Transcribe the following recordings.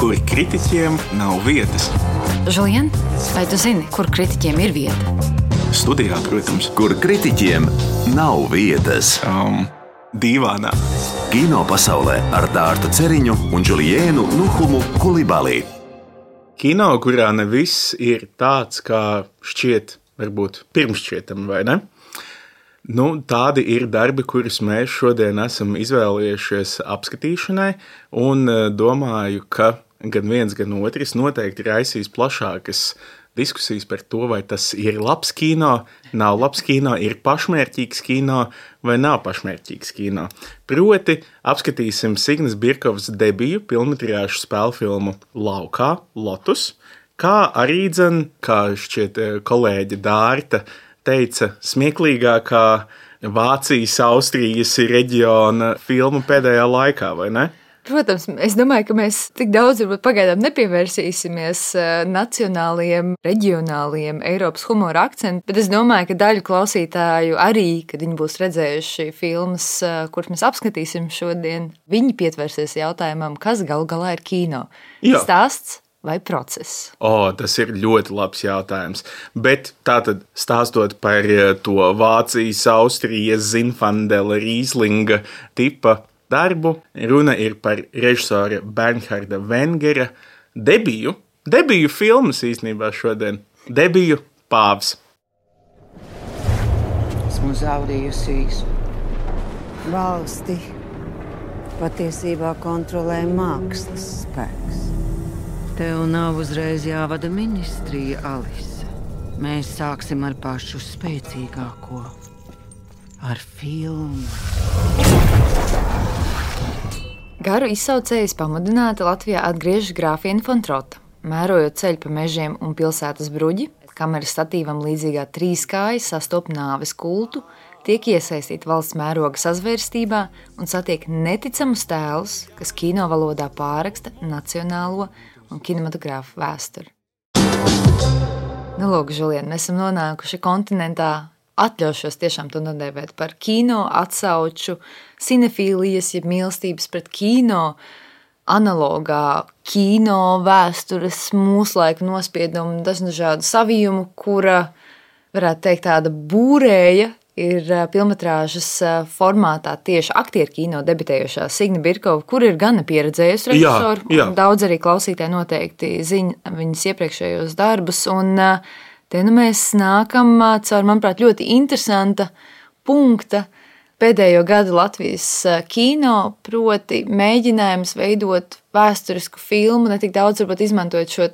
kur kritiķiem nav vietas. Žulien, vai tu zini, kur kritiķiem ir vieta? Studijā, protams. Kur kritiķiem nav vietas. Dīvānā. Kino pasaulē ar Dārtu Ceriņu un Džuliēnu Nuhumu Kulibalī. Kino, kurā ne viss ir tāds, kā šķiet, varbūt pirmšķietam, vai ne? Tādi ir darbi, kurus mēs šodien esam izvēlējušies apskatīšanai, un domāju, ka gan viens, gan otrs noteikti raisīs plašākas diskusijas par to, vai tas ir labs kino, nav labs kino, ir pašmērķīgs kino vai nav pašmērķīgs kino. Proti, apskatīsim Signas Birkovas debiju filmetrāžu spēlfilmu Laukā, Lotus, kā arī kā šķiet kolēģe Dārta teica, smieklīgākā Vācijas, Austrijas reģiona filma pēdējā laikā, vai ne? Protams, es domāju, ka mēs tik daudz pagaidām nepievērsīsimies nacionālajiem, reģionālajiem Eiropas humora akcentu, bet es domāju, ka daļu klausītāju arī, kad viņi būs redzējuši filmas, kuras mēs apskatīsim šodien, viņi pietversies jautājumam, kas galu galā ir kino. Jā. Stāsts vai process? Tas ir ļoti labs jautājums. Bet tātad stāstot par to Vācijas, Austrijas, Zinfandela, Rīslinga tipa darbu, runa ir par režisora Bernharda Wengera debiju. Debiju filmas īstenībā šodien. Debiju Pāvs. Esmu zaudējusi visu. Valsti patiesībā kontrolē mākslas spēks. Tev nav uzreiz jāvada ministrija, Alise. Mēs sāksim ar pašu spēcīgāko. Ar filmu. Garu izsaucējas pamudināta Latvijā atgriežas grāfiena Fon Trota, mērojot ceļu pa mežiem un pilsētas bruģi, kameras statīvam līdzīgā trīskāja sastop nāves kultu, tiek iesaistīta valsts mēroga sazvērstībā un satiek neticamus tēlus, kas kino valodā pārraksta nacionālo un kinematogrāfu vēsturi. Lūk, Žulien, mēs esam nonākuši kontinentā, atļaušos tiešām to nodēvēt par kino atsauču, cinefīlijas, jeb mīlestības pret kino, analogā kino vēstures, mūslaika nospiedumu, dažādu savijumu, kura, varētu teikt, tāda būrēja ir filmetrāžas formātā tieši aktieru kino debitējošā Signa Birkova, kur ir gana pieredzējusi režisoru. Jā. Daudz arī klausītāji noteikti zina viņas iepriekšējos darbus. Un te mēs nākam caur, manuprāt, ļoti interesanta punkta pēdējo gadu Latvijas kino, proti mēģinājums veidot vēsturisku filmu, ne tik daudz varbūt izmantojot šo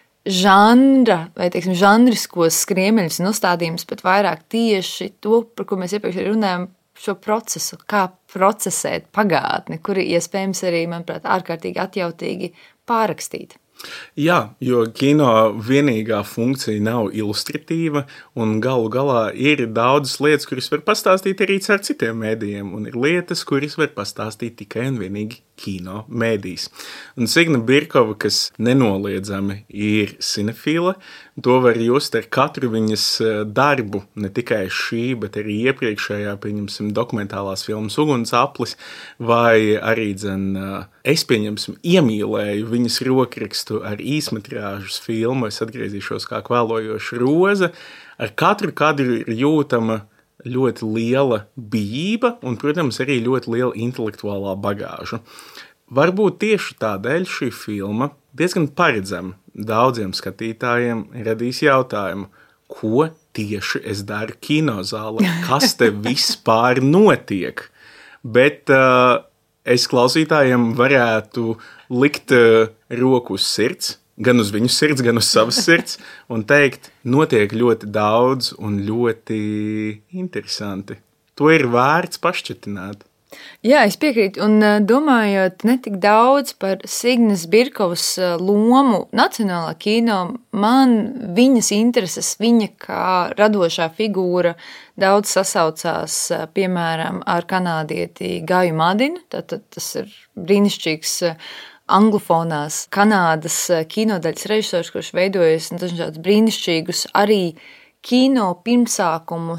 žanra vai, teiksim, žanriskos skriemeļus un uzstādījumus, bet vairāk tieši to, par ko mēs iepriekš runājam, šo procesu, kā procesēt pagātni, kuri iespējams arī, manuprāt, ārkārtīgi atjautīgi pārrakstīt. Jā, jo kino vienīgā funkcija nav ilustratīva, un galu galā ir daudzas lietas, kuras var pastāstīt arī ar citiem mēdījiem, un ir lietas, kuras var pastāstīt tikai un vienīgi kino mēdījis. Un Signa Birkova, kas nenoliedzami ir cinefila, to var just ar katru viņas darbu, ne tikai šī, bet arī iepriekšējā, pieņemsim, dokumentālās filmas Uguns aplis, vai arī, es, pieņemsim, iemīlēju viņas rokrakstu ar īsmetrāžas filmu, es atgriezīšos kā kvēlojoša roze, ar katru kadru ir jūtama ļoti liela bijība un, protams, arī ļoti liela intelektuālā bagāža. Varbūt tieši tādēļ šī filma diezgan paredzami daudziem skatītājiem radīs jautājumu, ko tieši es daru kinozālē, kas te vispār notiek. Bet es klausītājiem varētu likt roku uz sirds, gan uz viņu sirds, gan uz savas sirds, un teikt, notiek ļoti daudz un ļoti interesanti. To ir vērts pašķetināt. Jā, es piekrītu, un domājot ne tik daudz par Signas Birkovas lomu nacionālā kino, man viņas intereses, viņa kā radošā figūra daudz sasaucās, piemēram, ar kanādieti Gaju Madinu, tātad tas ir brīnišķīgs anglofonās Kanādas kinodaļas režisors, kurš veidojas dažādus brīnišķīgus arī kino pirmsākumus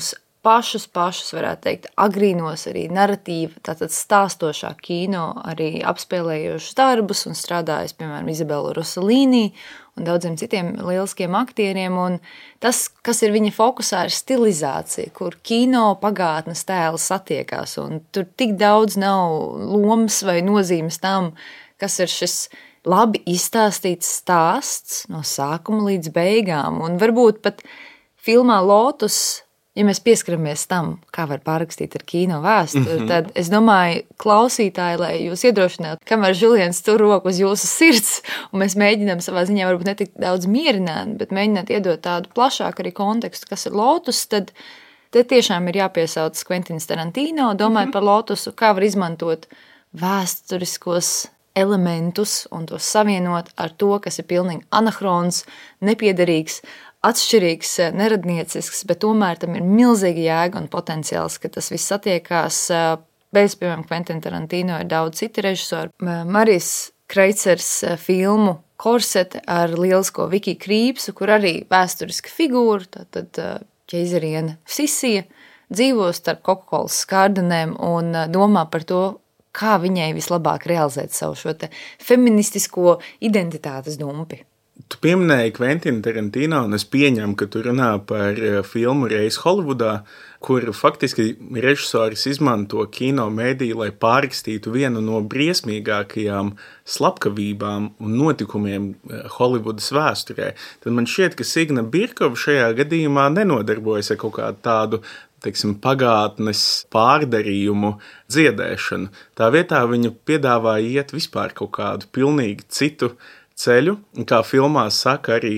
pašus, varētu teikt, agrīnos arī narratīva, tātad stāstošā kino, arī apspēlējušas darbus un strādājis, piemēram, Izabela Rossellini un daudziem citiem lieliskiem aktieriem. Un tas, kas ir viņa fokusā, ir stilizācija, kur kino pagātnes tēli satiekās. Un tur tik daudz nav lomas vai nozīmes tam, kas ir šis labi izstāstīts stāsts no sākuma līdz beigām. Un varbūt pat filmā Lotus, ja mēs pieskaramies tam, kā var pārrakstīt ar kino vēsturi, tad es domāju, klausītāji, lai jūs iedrošinātu, kamēr Žuliens tur roku uz jūsu sirds, un mēs mēģinām savā ziņā varbūt ne tik daudz mierināt, bet mēģināt iedot tādu plašāku arī kontekstu, kas ir Lotus, tad te tiešām ir jāpiesauc Quentins Tarantino, domājot par Lotusu, kā var izmantot vēsturiskos elementus un tos savienot ar to, kas ir pilnīgi anahrons, nepiederīgs, atšķirīgs, neradniecisks, bet tomēr tam ir milzīga jēga un potenciāls, ka tas viss satiekās. Bez, piemēram, Quentina Tarantino ir daudz citi režisori. Marijs Kreicers filmu Korsete ar lielisko Viki Krīpsu, kur arī vēsturiska figūra, tātad ķeizariene Sisija, dzīvo starp Coca-Colas skārdanēm un domā par to, kā viņai vislabāk realizēt savu šo te feministisko identitātes dumpi. Tu pieminēji Quentinu Tarantino, un es pieņemu, ka tu runā par filmu Reiz Holivudā, kur faktiski režisoris izmanto kino mēdīju, lai pārrakstītu vienu no briesmīgākajām slepkavībām un notikumiem Holivudas vēsturē. Tad man šķiet, ka Signa Birkova šajā gadījumā nenodarbojas ar kaut kādu tādu, teiksim, pagātnes pārdarījumu dziedēšanu. Tā vietā viņa piedāvā iet vispār kaut kādu pilnīgi citu ceļu, kā filmā saka arī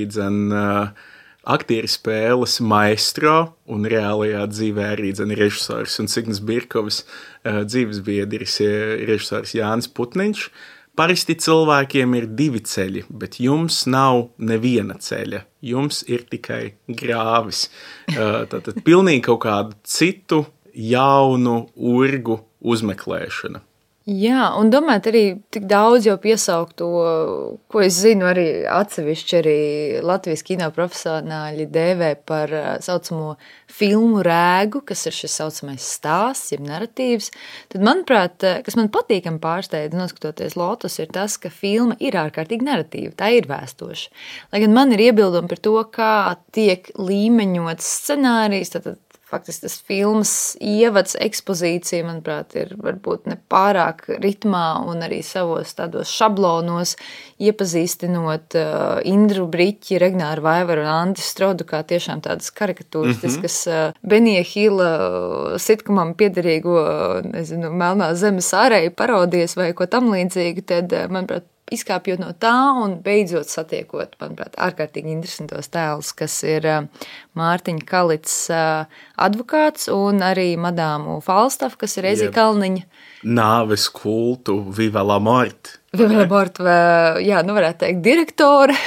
aktieri spēles maestro un reālajā dzīvē arī režisors un Signas Birkovas dzīvesbiedris režisors Jānis Putniņš. Parasti cilvēkiem ir divi ceļi, bet jums nav neviena ceļa. Jums ir tikai grāvis. Tātad pilnīgi kaut kādu citu jaunu urgu uzmeklēšana. Jā, un domāt arī tik daudz jau piesaukt to, ko es zinu arī atsevišķi arī Latvijas kino profesionāļi dēvē par saucamo filmu rēgu, kas ir šis saucamais stāsts, jeb narratīvs. Tad, manuprāt, kas man patīkami pārsteidz, noskatoties Lotus, ir tas, ka filma ir ārkārtīgi narratīva, tā ir vēstoša. Lai gan man ir iebildumi par to, kā tiek līmeņots scenārijs, tad faktiski tas filmas ievads ekspozīcija, manuprāt, ir varbūt ne pārāk ritmā un arī savos tādos šablonos iepazīstinot Indru Briķi, Regnāru Vaivaru un Andi Strodu kā tiešām tādas karikatūristiskas Benija Hila sitkomam piederīgo, nezinu, Melnā zemes ārēju parodijas vai ko tam līdzīgu, tad, manuprāt, izkāpjot no tā un beidzot satiekot, manuprāt, ārkārtīgi interesantos tēlus, kas ir Mārtiņa Kalits advokāts un arī madāmu Falstaff, kas ir Ezija Kalniņa. Nāves kultu, Viva la Mort. Viva la Mort, jā, nu varētu teikt, direktore.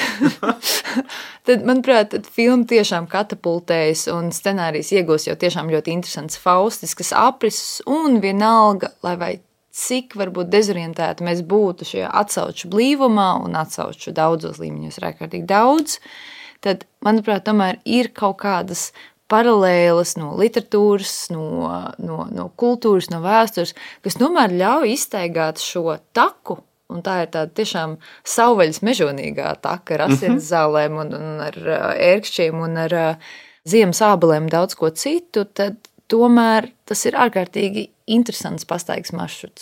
Tad, manuprāt, filma tiešām katapultējas un scenārijs iegūs jau tiešām ļoti interesants faustiskas aprises un vienalga, lai vai cik varbūt dezorientēti mēs būtu šajā atsauču blīvumā un atsauču daudzos līmeņos ir ārkārtīgi daudz, tad, manuprāt, tomēr ir kaut kādas paralēlas no literatūras, no kultūras, no vēstures, kas tomēr ļauj izstaigāt šo taku, un tā ir tāda tiešām savvaļas mežonīgā taka ar asins zālēm un ar ērkšķiem un ar ziemas ābelēm daudz ko citu, tad tomēr tas ir ārkārtīgi interesants pastaigas maršruts.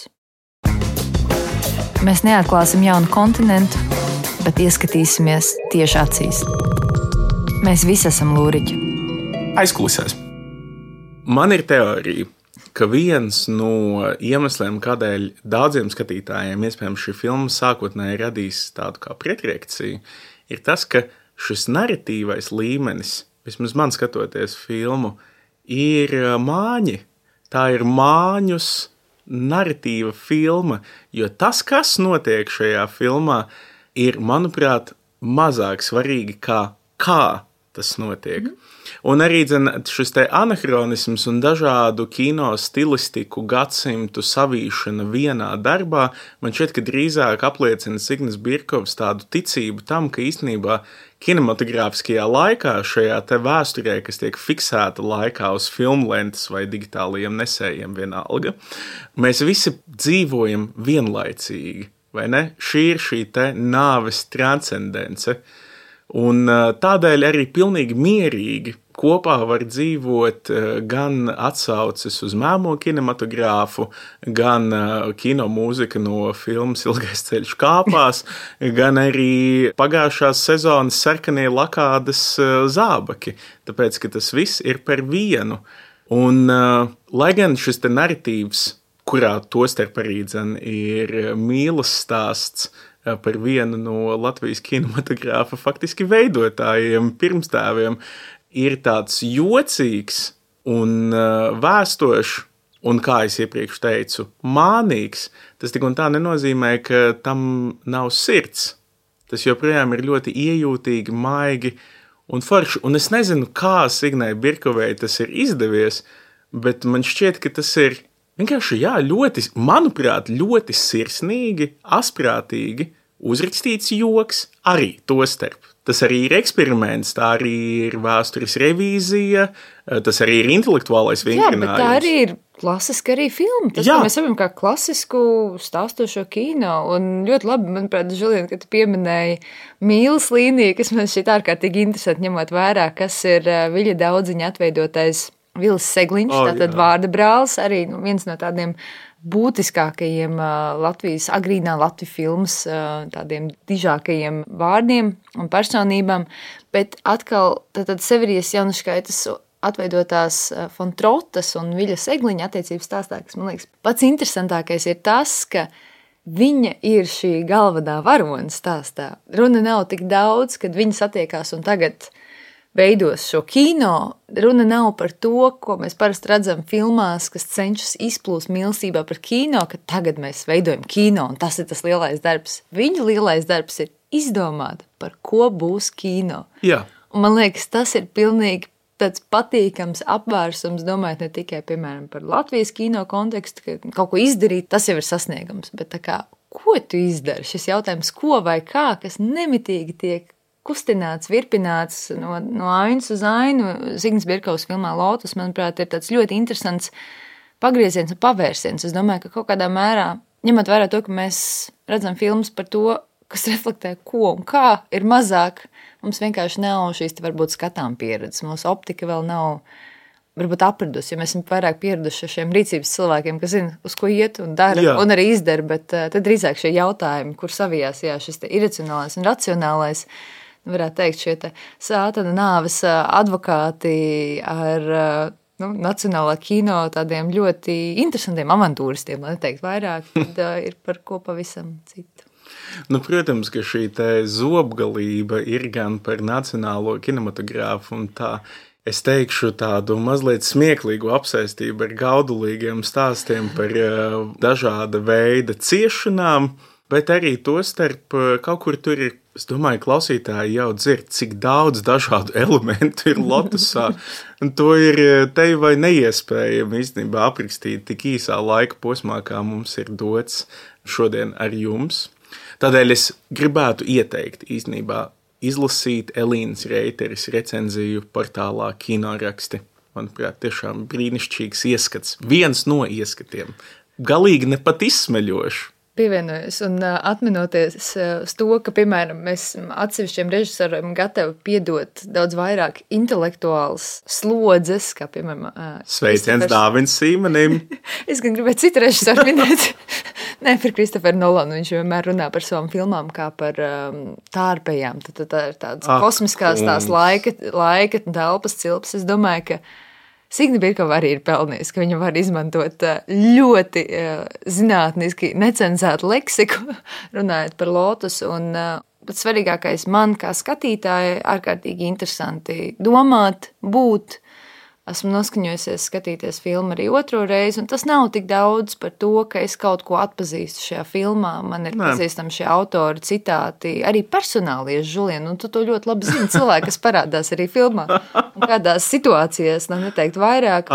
Mēs neatklāsim jaunu kontinentu, bet ieskatīsimies tieši acīs. Mēs visi esam lūriķi. Aizkulisēs. Man ir teorija, ka viens no iemesliem, kādēļ daudziem skatītājiem iespējams šī filma sākotnēji radīs tādu kā pretreakciju, ir tas, ka šis narratīvais līmenis, vismaz man skatoties filmu, ir māņi. Tā ir māņus narratīva filma, jo tas, kas notiek šajā filmā, ir, manuprāt, mazāk svarīgi kā tas notiek. Un arī šis te anahronisms un dažādu kino stilistiku gadsimtu savīšana vienā darbā, man šķiet, ka drīzāk apliecina Signis Birkovs tādu ticību tam, ka īstenībā kinematogrāfiskajā laikā, šajā te vēsturē, kas tiek fiksēta laikā uz filmlentes vai digitālajiem nesējiem vienalga, mēs visi dzīvojam vienlaicīgi, vai ne? Šī ir šī te nāves transcendence. Un tādēļ arī pilnīgi mierīgi kopā var dzīvot gan atsauces uz mēmo kinematogrāfu, gan kino mūzika no filmas Ilgais ceļš kāpās, gan arī pagājušās sezonas sarkanie lakādes zābaki, tāpēc, ka tas viss ir par vienu. Un lai gan šis te narratīvs, kurā tostarp arī ir mīlas stāsts, par vienu no Latvijas kinematogrāfa faktiski veidotājiem, pirmstāviem, ir tāds jocīgs un vēstošs, un, kā es iepriekš teicu, mānīgs. Tas tik un tā nenozīmē, ka tam nav sirds. Tas joprojām ir ļoti iejūtīgi, maigi un forši. Un es nezinu, kā Signai Birkovei tas ir izdevies, bet man šķiet, ka tas ir vienkārši, ļoti, manuprāt, ļoti sirsnīgi, asprātīgi uzrakstīts joks arī tostarp. Tas arī ir eksperiments, tā arī ir vēstures revīzija, tas arī ir intelektuālais vingrinājums. Jā, bet tā arī ir klasiska arī filma. Tas, ko mēs saprotam kā klasisku stāstošo kino. Un ļoti labi, manuprāt, Žulien, ka tu pieminēji mīlas līniju, kas man šķiet ārkārtīgi interesanti, ņemot vērā, kas ir Viļa Daudziņa atveidotais Vils Segliņš, tātad vārda brālis, arī viens no tādiem būtiskākajiem Latvijas, agrīnā Latvijas filmas, tādiem dižākajiem vārdiem un personībām, bet atkal tātad Severijas Januškaitas atveidotās Fon Trotas un Viļa Segliņa attiecības stāstā, kas man liekas pats interesantākais ir tas, ka viņa ir šī galvenā varona stāstā. Runa nav tik daudz, kad viņi satiekās un tagad veidos šo kino. Runa nav par to, ko mēs parasti redzam filmās, kas cenšas izplūst mīlestībā par kino, ka tagad mēs veidojam kino, un tas ir tas lielais darbs. Viņa lielais darbs ir izdomāt, par ko būs kino. Jā. Un man liekas, tas ir pilnīgi tāds patīkams apvērsums, domājot ne tikai, piemēram, par Latvijas kino kontekstu, ka kaut ko izdarīt, tas jau ir sasniegums, bet tā kā, ko tu izdari? Šis jautājums, ko vai kā, kas nemitīgi tiek kustināts, virpināts no ainas uz ainu. Signis Birkovs filmā Lotus, manuprāt, ir tāds ļoti interesants pagrieziens un pavērsiens. Es domāju, ka kaut kādā mērā, ņemot vērā to, ka mēs redzam filmas par to, kas reflektē ko un kā, ir mazāk. Mums vienkārši nav šīs varbūt skatām pieredzes. Mūsu optika vēl nav varbūt apradusi, jo mēs esam vairāk pieraduši šiem rīcības cilvēkiem, kas zina, uz ko iet un dara un arī izdara, bet tad drīzāk šie jautājumi, kur savijās, šis te iracionālais un racionālais, varētu teikt, šie te sātana nāves advokāti ar nacionālā kino tādiem ļoti interesantiem avantūristiem, lai neteikt vairāk, tad ir par ko pavisam citu. Protams, ka šī te zobgalība ir gan par nacionālo kinematogrāfu un tā, es teikšu tādu mazliet smieklīgu apsēstību ar gaudulīgiem stāstiem par dažāda veida ciešanām, bet arī to starp kaut kur tur ir, es domāju, klausītāji jau dzird, cik daudz dažādu elementu ir Lotusā. Un to ir te vai neiespējami īstenībā aprakstīt tik īsā laika posmā, kā mums ir dots šodien ar jums. Tādēļ es gribētu ieteikt īstenībā izlasīt Elīnas Reiteres recenziju portālā Kinoraksti. Manuprāt, tiešām brīnišķīgs ieskats. Viens no ieskatiem. Galīgi ne pat izsmeļošs. Pievienojos un atminoties uz to, ka, piemēram, mēs atsevišķiem režisoriem gatavi piedot daudz vairāk intelektuāls slodzes, kā, piemēram, Sveiciens Dāvins Sīmanim. Es gan gribētu citu režisoru minēt. Nē, par Kristoferu Nolanu. Viņš vienmēr runā par savām filmām kā par tārpējām. Tā ir tādas kosmiskās tās laika telpas cilpas. Es domāju, ka Signa Birkova arī ir pelnījis, ka viņa var izmantot ļoti zinātniski necenzētu leksiku, runājot par Lotus, un pats svarīgākais man kā skatītāji ārkārtīgi interesanti domāt, būt esmu noskaņojusies skatīties filmu arī otro reizi, un tas nav tik daudz par to, ka es kaut ko atpazīstu šajā filmā. Man ir pazīstami šie autori citāti, arī personālieši, Žulien, un tu to ļoti labi zini, cilvēki, kas parādās arī filmā, un kādās situācijās, nav neteikt vairāk.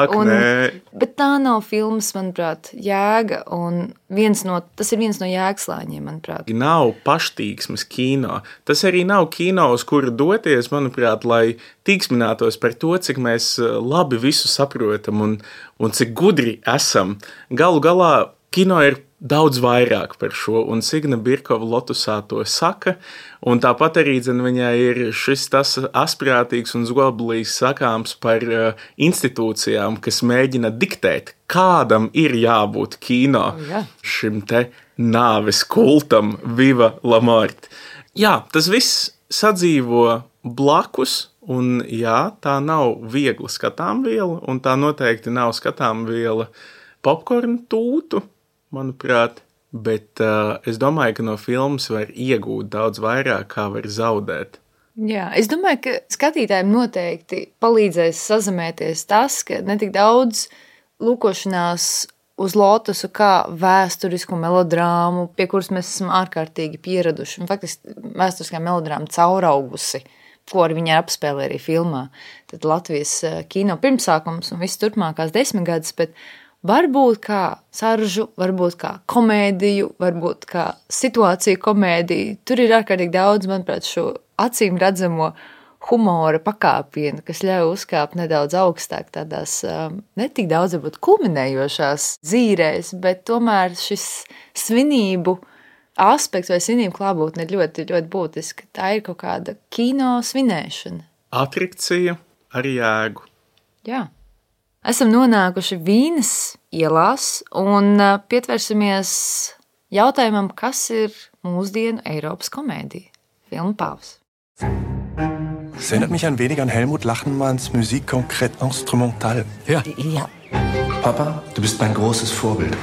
Bet tā nav filmas, manuprāt, jēga, un tas ir viens no jēgslāņiem, manuprāt. Nav paštīksmes kino. Tas arī nav kino, uz kuru doties, manuprāt, lai tīksminātos par to, cik mēs labi visu saprotam un cik gudri esam. Galu galā kino ir daudz vairāk par šo, un Signa Birkova Lotusā to saka, un tāpat arī viņai ir šis tas asprātīgs un zoblīgs sakāms par institūcijām, kas mēģina diktēt, kādam ir jābūt kino šim te nāves kultam Viva la Mort. Jā, tas viss sadzīvo blakus, un jā, tā nav viegla skatāmviela, un tā noteikti nav skatāmviela popkornu tūtu, manuprāt, bet es domāju, ka no filmas var iegūt daudz vairāk, kā var zaudēt. Jā, es domāju, ka skatītājiem noteikti palīdzēs sazamēties tas, ka ne tik daudz lūkošanās uz Lotusu kā vēsturisku melodrāmu, pie kuras mēs esam ārkārtīgi pieraduši, un faktiski vēsturiskā melodrāma cauraugusi, ko arī viņa apspēlē arī filmā. Tad Latvijas kino pirmsākums un viss turpmākās 10 gadus, bet varbūt kā saržu, varbūt kā komēdiju, varbūt kā situāciju komēdiju. Tur ir ārkārtīgi daudz, manuprāt, šo acīm redzamo humora pakāpienu, kas ļauj uzkāpt nedaudz augstāk tādās ne tik daudz varbūt kulminējošās dzīrēs, bet tomēr šis svinību aspekts vai svinību klātbūtne ir ļoti, ļoti būtiska. Tā ir kaut kāda kino svinēšana. Atrakcija ar jēgu. Jā. Esam nonākuši Vīnes ielās un pietversimies jautājumam, kas ir mūsdienu Eiropas komēdija. Filma Pāvs. Es erinnert mich ein wenig an Helmut Lachenmanns Musik concrète instrumentale. Ja. Papa, du bist mein großes Vorbild.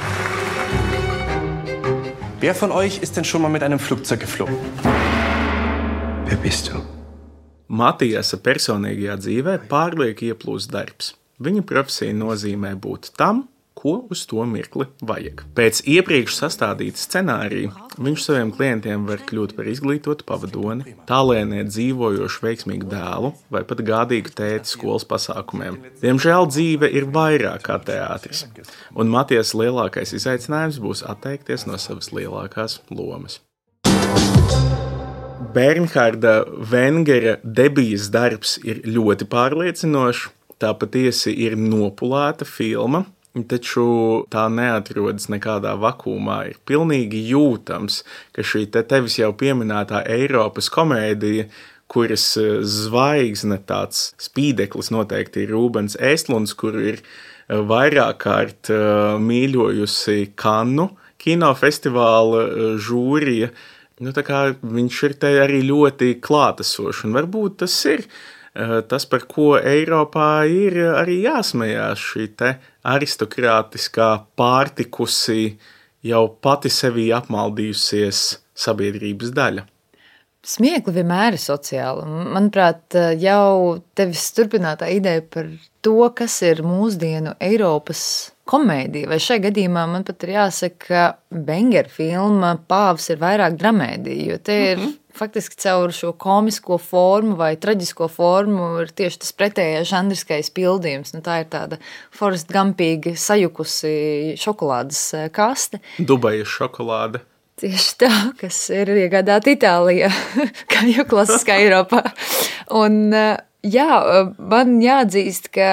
Wer von euch ist denn schon mal mit einem Flugzeug geflogen? Wer bist du? Matiasa personīgajā dzīvē pārlieku ieplūst darbs. Viņa profesija nozīmē būt tam, ko uz to mirkli vajag. Pēc iepriekš sastādīta scenārija viņš saviem klientiem var kļūt par izglītotu pavadoni, tālēnē dzīvojošu veiksmīgu dēlu vai pat gādīgu tēti skolas pasākumiem. Diemžēl dzīve ir vairāk kā teātris, un Matias lielākais izaicinājums būs atteikties no savas lielākās lomas. Bernharda Vengera debijas darbs ir ļoti pārliecinošs, tā patiesi ir nopulēta filma, taču tā neatrodas nekādā vakumā. Ir pilnīgi jūtams, ka šī tevis jau pieminētā Eiropas komēdija, kuras zvaigzne tāds spīdeklis noteikti ir Rūbens Ēstlunds, kuru ir vairāk kārt mīļojusi Kannu kinofestivāla žūrija. Tā kā viņš ir te arī ļoti klātesošs, un varbūt tas ir tas, par ko Eiropā ir arī jāsmējās, šī te aristokrātiskā pārtikusī jau pati sevī apmaldījusies sabiedrības daļa. Smiekli vienmēr ir sociāli. Manuprāt, jau tevis turpinātā ideja par to, kas ir mūsdienu Eiropas komēdija, vai šai gadījumā man pat ir jāsaka, ka Bengera filma Pāvs ir vairāk dramēdija, jo te ir faktiski caur šo komisko formu vai traģisko formu ir tieši tas pretējais žanriskais pildījums. Tā ir tāda Forrest Gumpīga sajukusi šokolādes kaste. Dubajas šokolāde. Tieši tā, kas ir iegādāta Itālijā, kā jau klasiskā Eiropā. Un jā, man jāatzīst, ka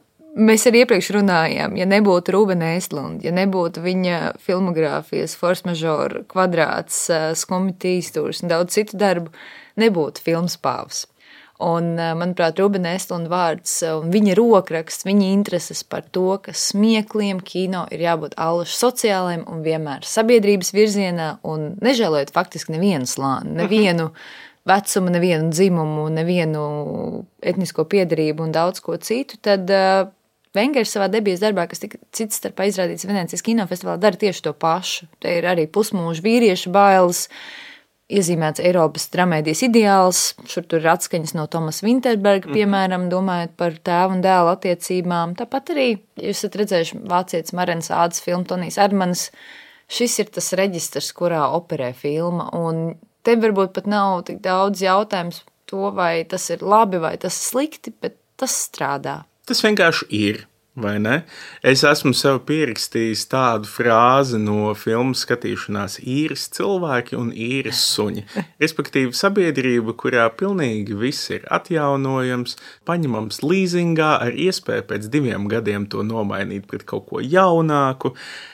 mēs arī iepriekš runājām, ja nebūtu Rūbena Ēstlunda, ja nebūtu viņa filmogrāfijas Force Majeure, Kvadrāts, Skumji tīstūrs un daudz citu darbu, nebūtu filmas Pāvs. Un, manuprāt, Rūbena Ēstlunda vārds un viņa rokraksts, viņa intereses par to, ka smiekliem kino ir jābūt allaž sociāliem un vienmēr sabiedrības virzienā un nežēlojot faktiski nevienu slāni, nevienu vecumu, nevienu dzimumu, nevienu etnisko piedarību un daudz ko citu, tad Vengers savā debijas darbā, kas tika cits starpā izrādīts Venēcijas kinofestivālā, dara tieši to pašu. Te ir arī pusmūža vīriešu bailes, iezīmēts Eiropas dramēdijas ideāls. Šur tur ir atskaņas no Tomasa Vinterberga, piemēram, domājot par tēvu un dēlu attiecībām. Tāpat arī, ja jūs esat redzējuši vācietis Marens Ādas filmu Tonijs Erdmanis, šis ir tas reģistrs, kurā operē filma. Un te varbūt pat nav tik daudz jautājums to, vai tas ir labi vai tas ir slikti, bet tas strādā. Tas vienkārši ir. Vai ne? Es esmu sev pierakstījis tādu frāzi no filmu skatīšanās: īres cilvēki un īres suņi. Respektīvi sabiedrība, kurā pilnīgi viss ir atjaunojams, paņemams līzingā ar iespēju pēc 2 gadiem to nomainīt pret kaut ko jaunāku.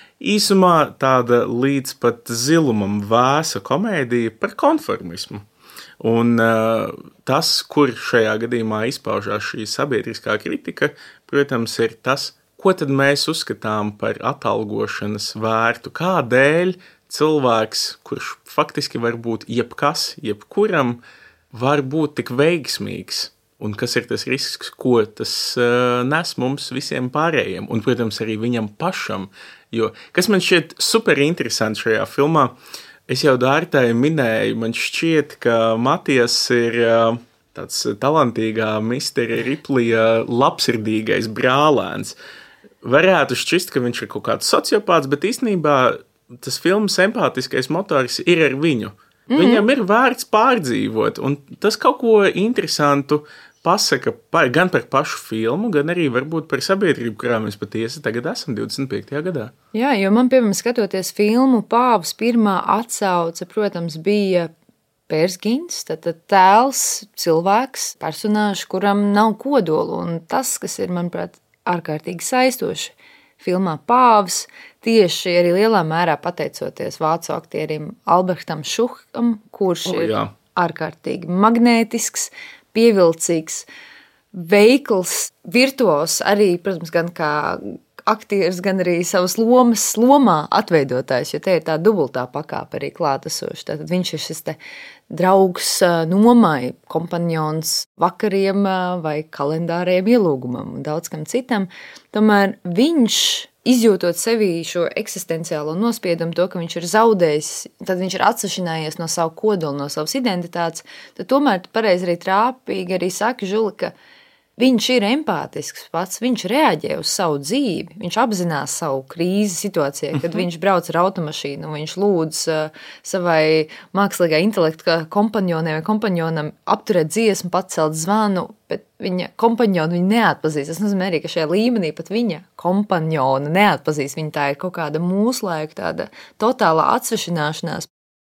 Īsumā tāda līdz pat zilumam vēsa komēdija par konformismu. Un tas, kur šajā gadījumā izpaužās šī sabiedriskā kritika, protams, ir tas, ko tad mēs uzskatām par atalgošanas vērtu. Kādēļ cilvēks, kurš faktiski var būt jebkas, jebkuram, var būt tik veiksmīgs? Un kas ir tas risks, ko tas nes mums visiem pārējiem? Un, protams, arī viņam pašam. Jo, kas man šķiet super interesanti šajā filmā, es jau Dārtai minēju, man šķiet, ka Matijas ir tāds talantīgā Mistera Riplija labsirdīgais brālēns. Varētu šķist, ka viņš ir kaut kāds sociopāts, bet īstenībā tas filmas empātiskais motors ir ar viņu. Viņam ir vērts pārdzīvot, un tas kaut ko interesantu pasaka gan par pašu filmu, gan arī varbūt par sabiedrību, kurā mēs patiesi tagad esam 25. gadā. Jā, jo man, piemēram, skatoties filmu, Pāvs pirmā atsauce, protams, bija Pērs Gins, tad tēls, cilvēks, personāžs, kuram nav kodolu, un tas, kas ir, manuprāt, ārkārtīgi saistoši filmā Pāvs, tieši arī lielā mērā pateicoties vācu aktierim Albertam Šuham, kurš ir ārkārtīgi magnētisks, pievilcīgs, veikls, virtuos arī, protams, gan kā aktieris, gan arī savas lomā atveidotājs, jo te ir tā dubultā pakāpe arī klātesoši. Tātad viņš ir šis te draugs nomai, kompanjons vakariem vai kalendāriem ielūgumam un daudz kam citam. Tomēr viņš, izjūtot sevī šo eksistenciālo nospiedumu, to, ka viņš ir zaudējis, tad viņš ir atsašinājies no savu kodolu, no savas identitātes, tad tomēr pareizi arī trāpīgi arī saka Žuli, ka viņš ir empātisks pats, viņš reaģē uz savu dzīvi, viņš apzinās savu krīzi situācijā, kad viņš brauc ar automašīnu, viņš lūdz savai mākslīgā intelekta kompanionai vai kompanionam apturēt dziesmu, pacelt zvanu, bet viņa kompanjonu viņa neatpazīst. Tas nozīmē arī, ka šajā līmenī pat viņa kompanjona neatpazīst. Viņa tā ir kaut kāda mūslaika, tāda totālā atsvešināšanās.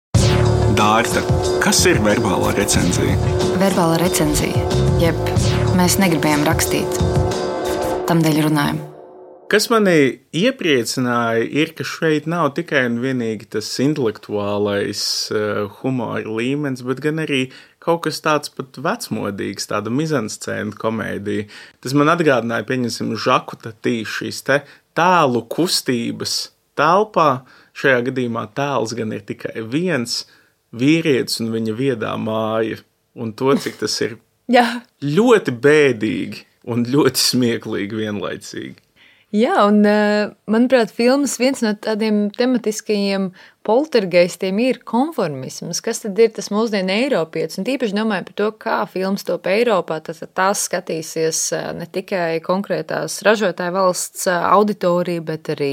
Dārta, kas ir verbālā recenzija? Verbāla recenzija, jeb mēs negribējām rakstīt, tamdēļ runājam. Kas mani iepriecināja, ir, ka šeit nav tikai un vienīgi tas intelektuālais humora līmenis, bet gan arī kaut kas tāds pat vecmodīgs, tāda mizanscēna komēdija. Tas man atgādināja, pieņemsim, Žaku Tatī, šīs te tēlu kustības telpā. Šajā gadījumā tēls gan ir tikai viens, vīrietis un viņa viedā māja. Un to, cik tas ir ļoti bēdīgi un ļoti smieklīgi vienlaicīgi. Jā, un, manuprāt, filmas viens no tādiem tematiskajiem poltergeistiem ir konformisms. Kas tad ir tas mūsdienu Eiropietis? Un tīpaši domāju par to, kā filmas top Eiropā, tad tās skatīsies ne tikai konkrētās ražotāju valsts auditorija, bet arī,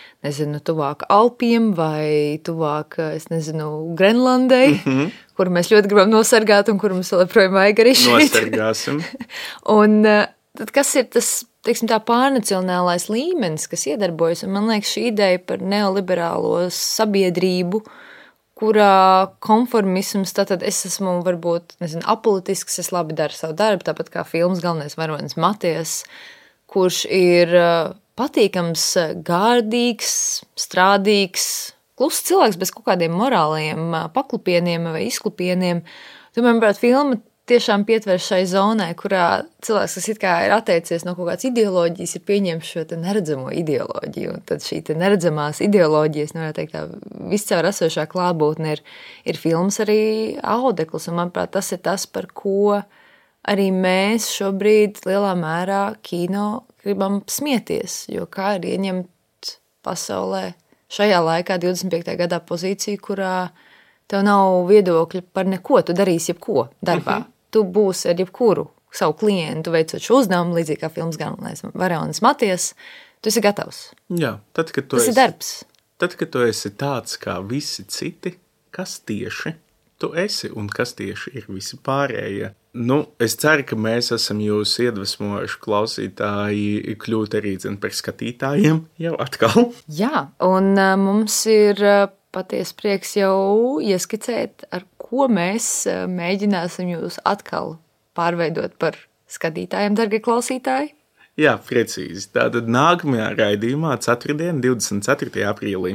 tuvāk Alpiem vai tuvāk, Grenlandei, kuru mēs ļoti gribam nosargāt un kuru mums vēl joprojām vajag arī šeit. Nosargāsim. Un tad kas ir tas, teiksim, tā pārnacionālais līmenis, kas iedarbojas? Un man liekas, šī ideja par neoliberālo sabiedrību, kurā konformisms, tātad es esmu varbūt, apolitisks, es labi daru savu darbu, tāpat kā filmas galvenais varonis Matijas, kurš ir patīkams, gārdīgs, strādīgs, kluss cilvēks bez kaut kādiem morāliem paklupieniem vai izklupieniem. Tomēr, manuprāt, filma tiešām pietver šai zonai, kurā cilvēks, kas it kā ir atteicies no kaut kādas ideoloģijas, ir pieņēmis šo te neredzamo ideoloģiju. Un tad šī te neredzamās ideoloģijas, varētu teikt, tā viscaur esošā klātbūtne ir filmas arī audeklis. Un, manuprāt, tas ir tas, par ko arī mēs šobrīd lielā mērā kino gribam smieties, jo kā ir ieņemt pasaulē šajā laikā 25. gadā pozīciju, kurā tev nav viedokļa par neko, tu darīsi jebko darbā. Tu būsi ar jebkuru savu klientu veicot šo uzdevumu, līdzīgi kā filmas galvenais varonis Matijas, tu esi gatavs. Jā, tad, kad Tas ir darbs. Tad, kad tu esi tāds kā visi citi, kas tieši tu esi un kas tieši ir visi pārējie. Es ceru, ka mēs esam jūs iedvesmojuši klausītāji kļūt arī par skatītājiem jau atkal. Jā, un mums ir patiesi prieks jau ieskicēt, ar ko mēs mēģināsim jūs atkal pārveidot par skatītājiem, dargie klausītāji. Jā, precīzi. Tātad nākamajā raidījumā, ceturtdien, 24. aprīlī,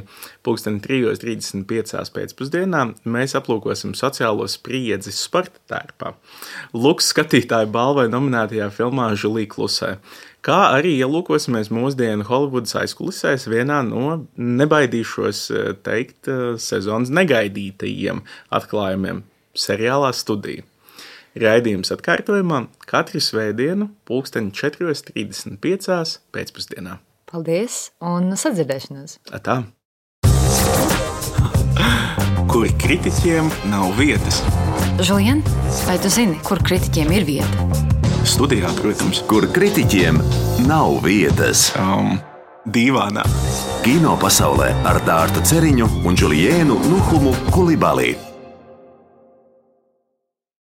3:35 pēcpusdienā, mēs aplūkosim sociālo spriedzi sporta tērpā. Luks skatītāju balvai nominētajā filmā Žulī klusē, kā arī ielūkosimies mūsdienu Holivudas aizkulisēs vienā no, nebaidīšos teikt, sezonas negaidītajiem atklājumiem seriālā Studija. Raidījums atkārtojumā katru svētdienu 4:35 pēcpusdienā. Paldies un sadzirdēšanos! Tā. Kur kritiķiem nav vietas? Žulien, vai tu zini, kur kritiķiem ir vieta? Studijā, protams. Kur kritiķiem nav vietas. Dīvānā. Kino pasaulē ar Dārtu Ceriņu un Juliēnu Nuhumu Kulibalī.